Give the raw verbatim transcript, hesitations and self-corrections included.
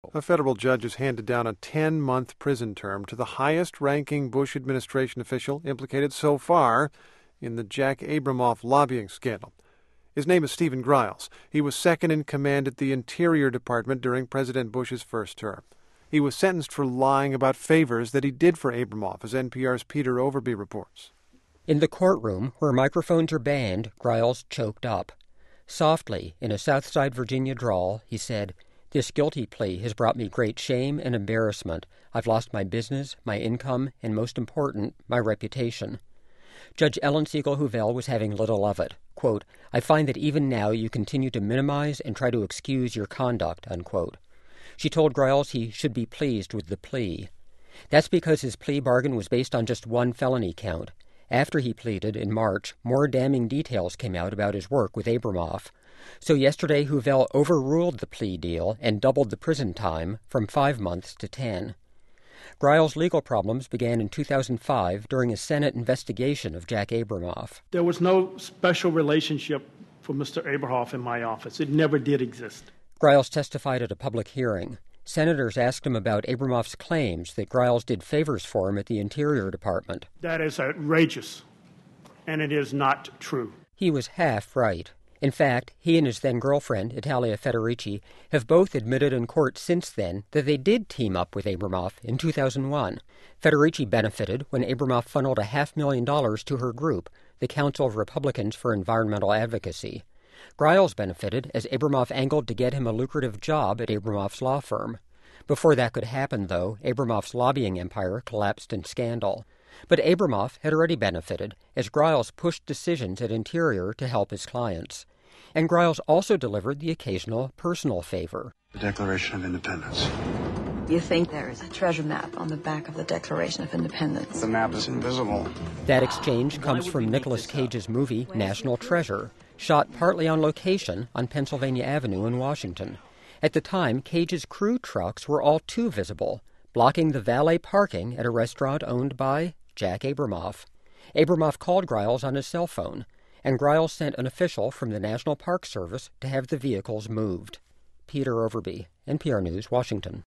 A federal judge has handed down a ten-month prison term to the highest-ranking Bush administration official implicated so far in the Jack Abramoff lobbying scandal. His name is Steven Giles. He was second in command at the Interior Department during President Bush's first term. He was sentenced for lying about favors that he did for Abramoff, as N P R's Peter Overby reports. In the courtroom, where microphones are banned, Giles choked up. Softly, in a Southside Virginia drawl, he said, "This guilty plea has brought me great shame and embarrassment. I've lost my business, my income, and most important, my reputation." Judge Ellen Siegel-Huvel was having little of it. Quote, "I find that even now you continue to minimize and try to excuse your conduct," unquote. She told Giles he should be pleased with the plea. That's because his plea bargain was based on just one felony count. After he pleaded in March, more damning details came out about his work with Abramoff. So yesterday, Huvel overruled the plea deal and doubled the prison time from five months to ten. Giles' legal problems began in two thousand five during a Senate investigation of Jack Abramoff. There was no special relationship for Mister Abramoff in my office. It never did exist. Giles testified at a public hearing. Senators asked him about Abramoff's claims that Giles did favors for him at the Interior Department. That is outrageous, and it is not true. He was half right. In fact, he and his then-girlfriend, Italia Federici, have both admitted in court since then that they did team up with Abramoff in two thousand one. Federici benefited when Abramoff funneled a half million dollars to her group, the Council of Republicans for Environmental Advocacy. Giles benefited as Abramoff angled to get him a lucrative job at Abramoff's law firm. Before that could happen, though, Abramoff's lobbying empire collapsed in scandal. But Abramoff had already benefited as Giles pushed decisions at Interior to help his clients. And Giles also delivered the occasional personal favor. The Declaration of Independence. You think there is a treasure map on the back of the Declaration of Independence? The map is invisible. That exchange comes from Nicolas Cage's movie National Treasure, shot partly on location on Pennsylvania Avenue in Washington. At the time, Cage's crew trucks were all too visible, blocking the valet parking at a restaurant owned by Jack Abramoff. Abramoff called Giles on his cell phone, and Giles sent an official from the National Park Service to have the vehicles moved. Peter Overby, N P R News, Washington.